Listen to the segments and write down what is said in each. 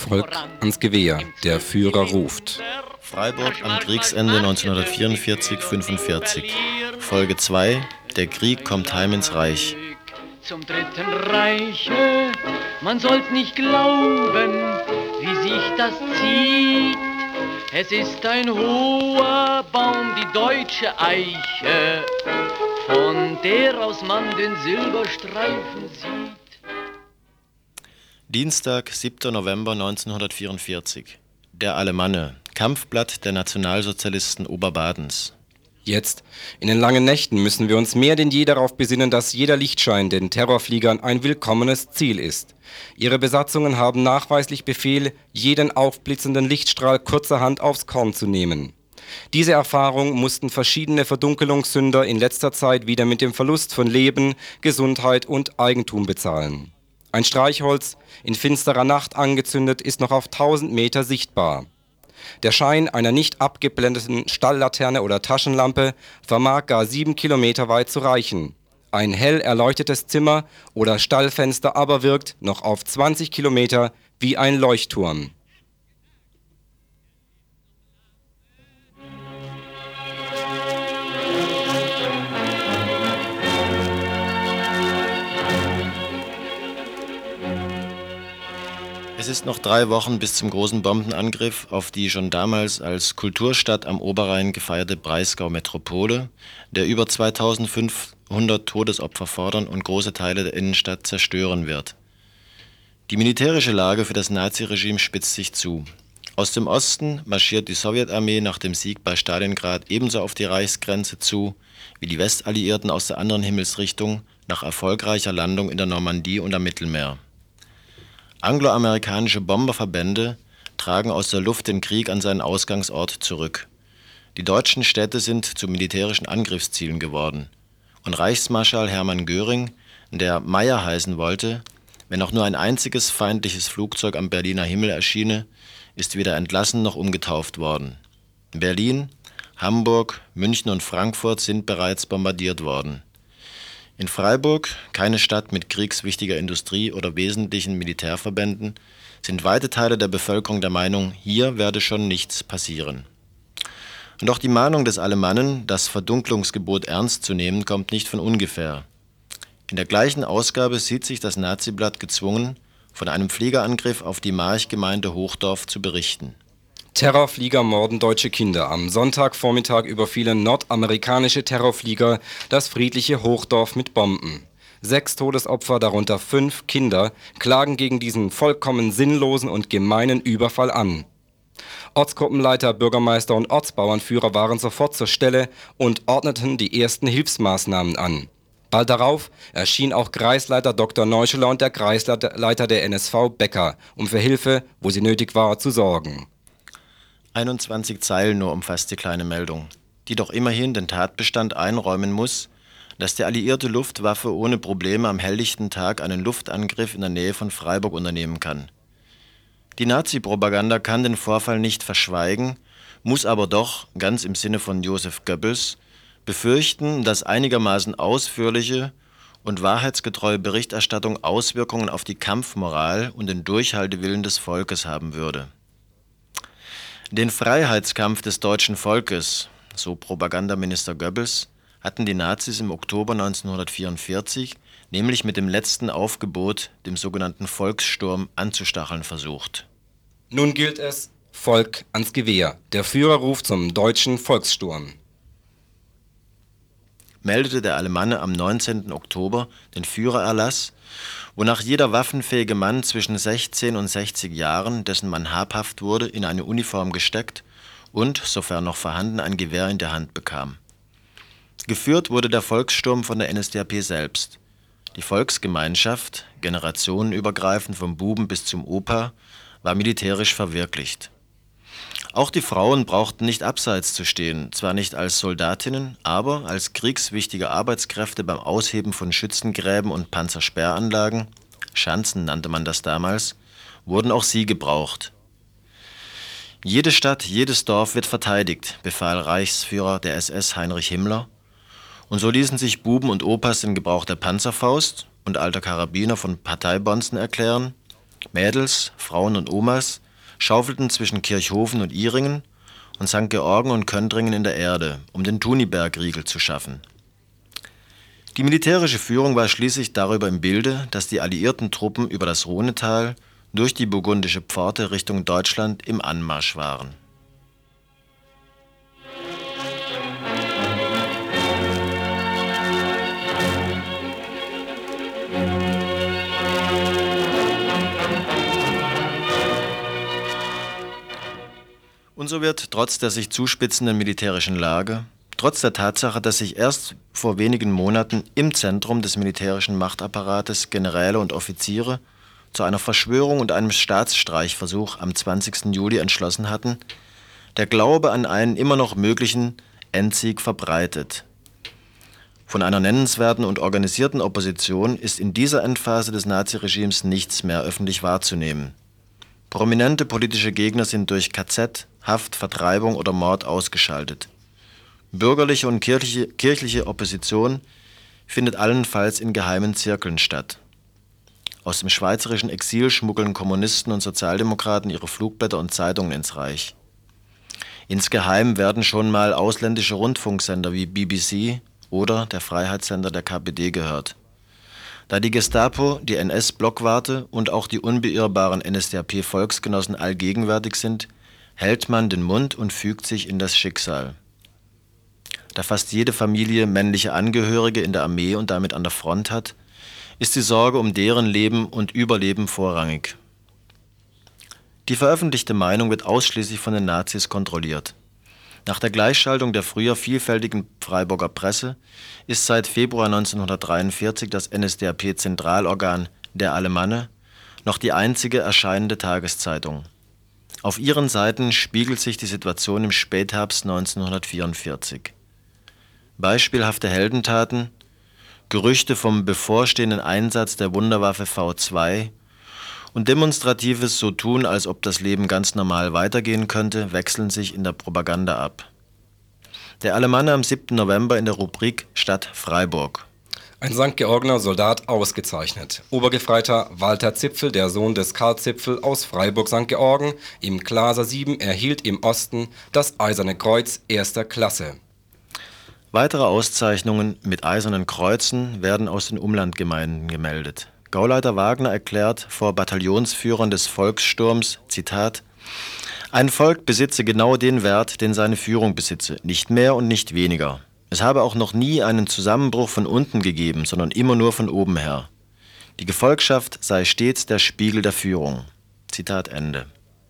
Volk ans Gewehr, der Führer ruft. Freiburg am Kriegsende 1944-45. Folge 2: Der Krieg kommt heim ins Reich. Zum Dritten Reiche, man sollt nicht glauben, wie sich das zieht. Es ist ein hoher Baum, die deutsche Eiche, von der aus man den Silberstreifen sieht. Dienstag, 7. November 1944. Der Alemanne, Kampfblatt der Nationalsozialisten Oberbadens. Jetzt, in den langen Nächten, müssen wir uns mehr denn je darauf besinnen, dass jeder Lichtschein den Terrorfliegern ein willkommenes Ziel ist. Ihre Besatzungen haben nachweislich Befehl, jeden aufblitzenden Lichtstrahl kurzerhand aufs Korn zu nehmen. Diese Erfahrung mussten verschiedene Verdunkelungssünder in letzter Zeit wieder mit dem Verlust von Leben, Gesundheit und Eigentum bezahlen. Ein Streichholz, in finsterer Nacht angezündet, ist noch auf 1000 Meter sichtbar. Der Schein einer nicht abgeblendeten Stalllaterne oder Taschenlampe vermag gar 7 Kilometer weit zu reichen. Ein hell erleuchtetes Zimmer oder Stallfenster aber wirkt noch auf 20 Kilometer wie ein Leuchtturm. Es ist noch 3 Wochen bis zum großen Bombenangriff auf die schon damals als Kulturstadt am Oberrhein gefeierte Breisgau-Metropole, der über 2500 Todesopfer fordern und große Teile der Innenstadt zerstören wird. Die militärische Lage für das Naziregime spitzt sich zu. Aus dem Osten marschiert die Sowjetarmee nach dem Sieg bei Stalingrad ebenso auf die Reichsgrenze zu, wie die Westalliierten aus der anderen Himmelsrichtung nach erfolgreicher Landung in der Normandie und am Mittelmeer. Angloamerikanische Bomberverbände tragen aus der Luft den Krieg an seinen Ausgangsort zurück. Die deutschen Städte sind zu militärischen Angriffszielen geworden. Und Reichsmarschall Hermann Göring, der Meyer heißen wollte, wenn auch nur ein einziges feindliches Flugzeug am Berliner Himmel erschiene, ist weder entlassen noch umgetauft worden. Berlin, Hamburg, München und Frankfurt sind bereits bombardiert worden. In Freiburg, keine Stadt mit kriegswichtiger Industrie oder wesentlichen Militärverbänden, sind weite Teile der Bevölkerung der Meinung, hier werde schon nichts passieren. Und auch die Mahnung des Alemannen, das Verdunklungsgebot ernst zu nehmen, kommt nicht von ungefähr. In der gleichen Ausgabe sieht sich das Naziblatt gezwungen, von einem Fliegerangriff auf die Marchgemeinde Hochdorf zu berichten. Terrorflieger morden deutsche Kinder. Am Sonntagvormittag überfielen nordamerikanische Terrorflieger das friedliche Hochdorf mit Bomben. 6 Todesopfer, darunter 5 Kinder, klagen gegen diesen vollkommen sinnlosen und gemeinen Überfall an. Ortsgruppenleiter, Bürgermeister und Ortsbauernführer waren sofort zur Stelle und ordneten die ersten Hilfsmaßnahmen an. Bald darauf erschien auch Kreisleiter Dr. Neuscheler und der Kreisleiter der NSV Becker, um für Hilfe, wo sie nötig war, zu sorgen. 21 Zeilen nur umfasst die kleine Meldung, die doch immerhin den Tatbestand einräumen muss, dass die alliierte Luftwaffe ohne Probleme am helllichten Tag einen Luftangriff in der Nähe von Freiburg unternehmen kann. Die Nazi-Propaganda kann den Vorfall nicht verschweigen, muss aber doch, ganz im Sinne von Joseph Goebbels, befürchten, dass einigermaßen ausführliche und wahrheitsgetreue Berichterstattung Auswirkungen auf die Kampfmoral und den Durchhaltewillen des Volkes haben würde. Den Freiheitskampf des deutschen Volkes, so Propagandaminister Goebbels, hatten die Nazis im Oktober 1944 nämlich mit dem letzten Aufgebot, dem sogenannten Volkssturm, anzustacheln versucht. Nun gilt es, Volk ans Gewehr. Der Führer ruft zum deutschen Volkssturm. Meldete der Alemanne am 19. Oktober den Führererlass, wonach jeder waffenfähige Mann zwischen 16 und 60 Jahren, dessen man habhaft wurde, in eine Uniform gesteckt und, sofern noch vorhanden, ein Gewehr in der Hand bekam. Geführt wurde der Volkssturm von der NSDAP selbst. Die Volksgemeinschaft, generationenübergreifend vom Buben bis zum Opa, war militärisch verwirklicht. Auch die Frauen brauchten nicht abseits zu stehen, zwar nicht als Soldatinnen, aber als kriegswichtige Arbeitskräfte beim Ausheben von Schützengräben und Panzersperranlagen, Schanzen nannte man das damals, wurden auch sie gebraucht. Jede Stadt, jedes Dorf wird verteidigt, befahl Reichsführer der SS Heinrich Himmler, und so ließen sich Buben und Opas den Gebrauch der Panzerfaust und alter Karabiner von Parteibonzen erklären, Mädels, Frauen und Omas schaufelten zwischen Kirchhofen und Ihringen und St. Georgen und Köntringen in der Erde, um den Thuniberg-Riegel zu schaffen. Die militärische Führung war schließlich darüber im Bilde, dass die alliierten Truppen über das Rhonetal durch die Burgundische Pforte Richtung Deutschland im Anmarsch waren. Und so wird trotz der sich zuspitzenden militärischen Lage, trotz der Tatsache, dass sich erst vor wenigen Monaten im Zentrum des militärischen Machtapparates Generäle und Offiziere zu einer Verschwörung und einem Staatsstreichversuch am 20. Juli entschlossen hatten, der Glaube an einen immer noch möglichen Endsieg verbreitet. Von einer nennenswerten und organisierten Opposition ist in dieser Endphase des Naziregimes nichts mehr öffentlich wahrzunehmen. Prominente politische Gegner sind durch KZ, Haft, Vertreibung oder Mord ausgeschaltet. Bürgerliche und kirchliche Opposition findet allenfalls in geheimen Zirkeln statt. Aus dem schweizerischen Exil schmuggeln Kommunisten und Sozialdemokraten ihre Flugblätter und Zeitungen ins Reich. Insgeheim werden schon mal ausländische Rundfunksender wie BBC oder der Freiheitssender der KPD gehört. Da die Gestapo, die NS-Blockwarte und auch die unbeirrbaren NSDAP-Volksgenossen allgegenwärtig sind, hält man den Mund und fügt sich in das Schicksal. Da fast jede Familie männliche Angehörige in der Armee und damit an der Front hat, ist die Sorge um deren Leben und Überleben vorrangig. Die veröffentlichte Meinung wird ausschließlich von den Nazis kontrolliert. Nach der Gleichschaltung der früher vielfältigen Freiburger Presse ist seit Februar 1943 das NSDAP-Zentralorgan Der Alemanne noch die einzige erscheinende Tageszeitung. Auf ihren Seiten spiegelt sich die Situation im Spätherbst 1944. Beispielhafte Heldentaten, Gerüchte vom bevorstehenden Einsatz der Wunderwaffe V2 und demonstratives So tun, als ob das Leben ganz normal weitergehen könnte, wechseln sich in der Propaganda ab. Der Alemanne am 7. November in der Rubrik Stadt Freiburg. Ein St. Georgener Soldat ausgezeichnet. Obergefreiter Walter Zipfel, der Sohn des Karl Zipfel aus Freiburg-St. Georgen, im Glaser 7 erhielt im Osten das Eiserne Kreuz 1. Klasse. Weitere Auszeichnungen mit Eisernen Kreuzen werden aus den Umlandgemeinden gemeldet. Gauleiter Wagner erklärt vor Bataillonsführern des Volkssturms, Zitat, ein Volk besitze genau den Wert, den seine Führung besitze, nicht mehr und nicht weniger. Es habe auch noch nie einen Zusammenbruch von unten gegeben, sondern immer nur von oben her. Die Gefolgschaft sei stets der Spiegel der Führung. Zitat Ende.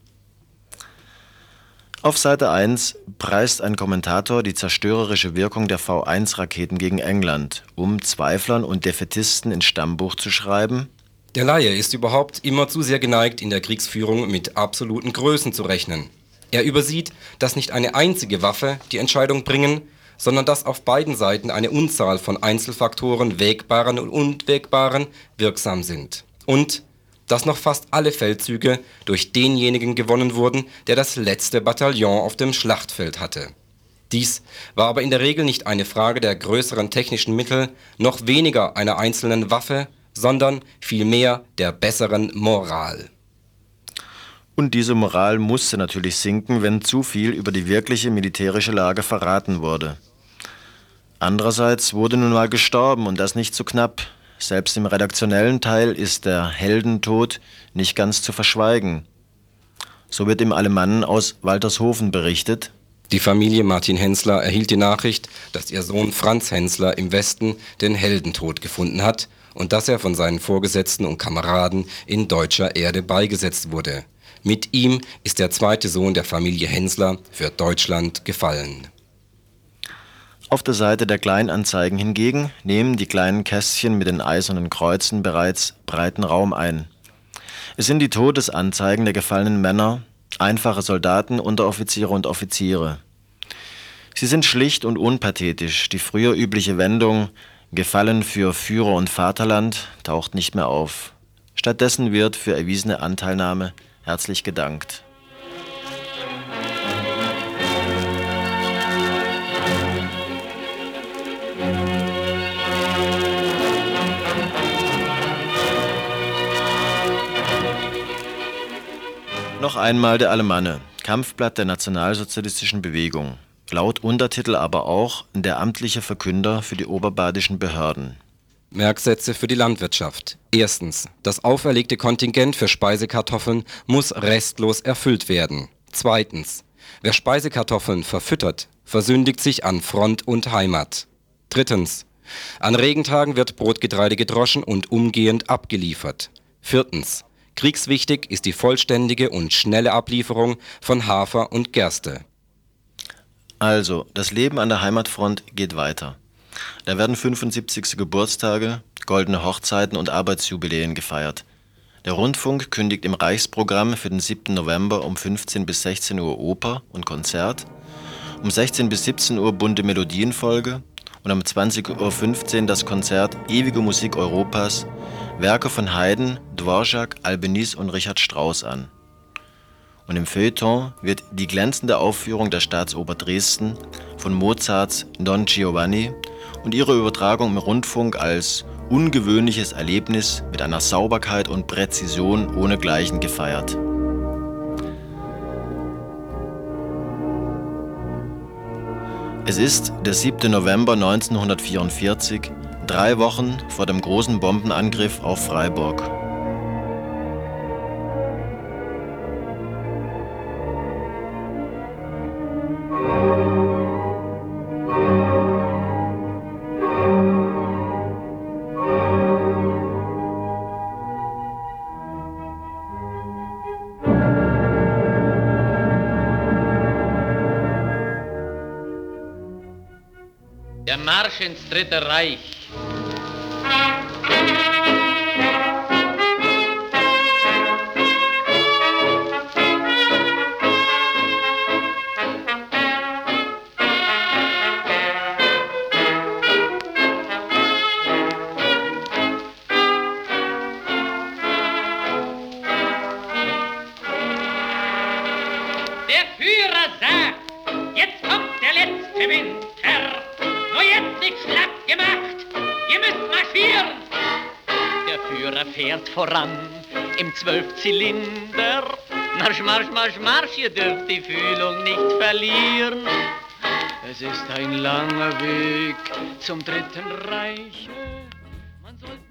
Auf Seite 1 preist ein Kommentator die zerstörerische Wirkung der V1-Raketen gegen England, um Zweiflern und Defaitisten ins Stammbuch zu schreiben: Der Laie ist überhaupt immer zu sehr geneigt, in der Kriegsführung mit absoluten Größen zu rechnen. Er übersieht, dass nicht eine einzige Waffe die Entscheidung bringen, sondern dass auf beiden Seiten eine Unzahl von Einzelfaktoren, wägbaren und unwägbaren, wirksam sind. Und dass noch fast alle Feldzüge durch denjenigen gewonnen wurden, der das letzte Bataillon auf dem Schlachtfeld hatte. Dies war aber in der Regel nicht eine Frage der größeren technischen Mittel, noch weniger einer einzelnen Waffe, sondern vielmehr der besseren Moral. Und diese Moral musste natürlich sinken, wenn zu viel über die wirkliche militärische Lage verraten wurde. Andererseits wurde nun mal gestorben und das nicht zu knapp. Selbst im redaktionellen Teil ist der Heldentod nicht ganz zu verschweigen. So wird im Alemannen aus Waltershofen berichtet: Die Familie Martin Hensler erhielt die Nachricht, dass ihr Sohn Franz Hensler im Westen den Heldentod gefunden hat und dass er von seinen Vorgesetzten und Kameraden in deutscher Erde beigesetzt wurde. Mit ihm ist der zweite Sohn der Familie Hensler für Deutschland gefallen. Auf der Seite der Kleinanzeigen hingegen nehmen die kleinen Kästchen mit den Eisernen Kreuzen bereits breiten Raum ein. Es sind die Todesanzeigen der gefallenen Männer, einfache Soldaten, Unteroffiziere und Offiziere. Sie sind schlicht und unpathetisch. Die früher übliche Wendung »Gefallen für Führer und Vaterland« taucht nicht mehr auf. Stattdessen wird für erwiesene Anteilnahme herzlich gedankt. Noch einmal der Alemanne, Kampfblatt der nationalsozialistischen Bewegung. Laut Untertitel aber auch der amtliche Verkünder für die oberbadischen Behörden. Merksätze für die Landwirtschaft. Erstens. Das auferlegte Kontingent für Speisekartoffeln muss restlos erfüllt werden. Zweitens. Wer Speisekartoffeln verfüttert, versündigt sich an Front und Heimat. Drittens. An Regentagen wird Brotgetreide gedroschen und umgehend abgeliefert. Viertens. Kriegswichtig ist die vollständige und schnelle Ablieferung von Hafer und Gerste. Also, das Leben an der Heimatfront geht weiter. Da werden 75. Geburtstage, goldene Hochzeiten und Arbeitsjubiläen gefeiert. Der Rundfunk kündigt im Reichsprogramm für den 7. November um 15 bis 16 Uhr Oper und Konzert, um 16 bis 17 Uhr bunte Melodienfolge und um 20:15 Uhr das Konzert Ewige Musik Europas, Werke von Haydn, Dvorak, Albeniz und Richard Strauss an. Und im Feuilleton wird die glänzende Aufführung der Staatsoper Dresden von Mozarts Don Giovanni und ihre Übertragung im Rundfunk als ungewöhnliches Erlebnis mit einer Sauberkeit und Präzision ohnegleichen gefeiert. Es ist der 7. November 1944, 3 Wochen vor dem großen Bombenangriff auf Freiburg. Der Marsch ins Dritte Reich. Der Führer sagt, jetzt kommt der letzte Winter. Nur jetzt nicht schlapp gemacht, ihr müsst marschieren. Der Führer fährt voran im 12-Zylinder. Marsch, Marsch, Marsch, Marsch, ihr dürft die Fühlung nicht verlieren. Es ist ein langer Weg zum Dritten Reich. Man sollte